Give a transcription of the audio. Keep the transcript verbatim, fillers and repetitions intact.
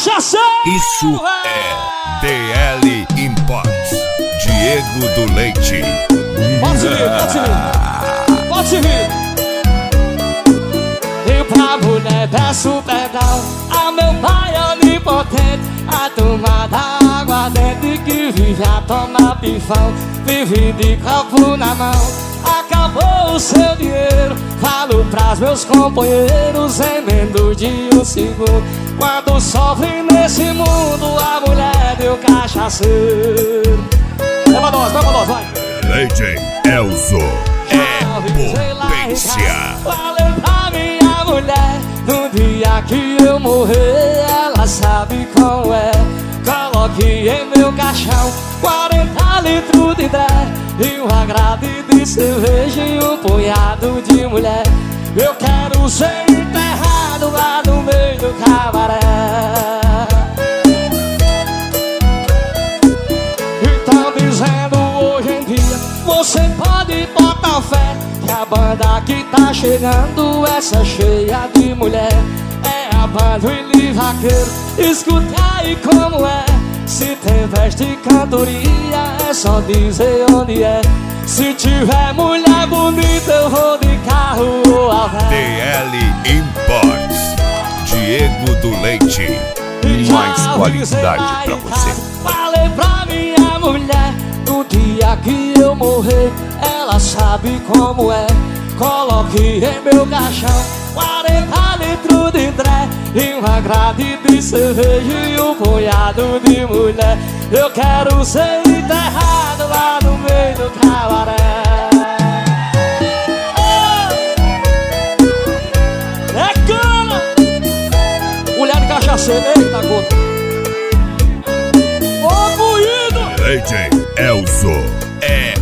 cachaceiro. Isso é D L Imports, Diego do Leite. Pode vir, pode vir, pode vir. E pra mulher peço perdão a meu pai onipotente, a turma da aguardente que vive a tomar pifão, vive de copo na mão. Acabou o seu dinheiro, falo pras meus companheiros, emendo de um segundo. Quando sofre nesse mundo, a mulher deu cachaceiro. Vai pra nós, vai pra nós, vai. Leite Elzo é potência. Falei pra minha mulher, no dia que eu morrer, ela sabe como é. Coloque em meu caixão quarenta litros de dré e um agrade de cerveja e um punhado de mulher. Eu quero ser enterrado lá no meio do cabaré. Então dizendo hoje em dia, você pode botar fé que a banda que tá chegando, essa cheia de mulher, é a banda Willy Vaqueiro. Escuta aí como é. Se tem festa e cantoria, é só dizer onde é. Se tiver mulher bonita, eu vou de carro ou a D L Imports, Diego do Leite. Mais qualidade pra você. Falei pra minha mulher, no dia que eu morrer, ela sabe como é. Coloque em meu caixão quarenta litros de dré e uma grade de cerveja e um punhado de mulher. Eu quero ser enterrado lá no meio do cabaré. Oh! É cana! Mulher de cachaceiro, eita gota. Ô, moído! Leite Elzo é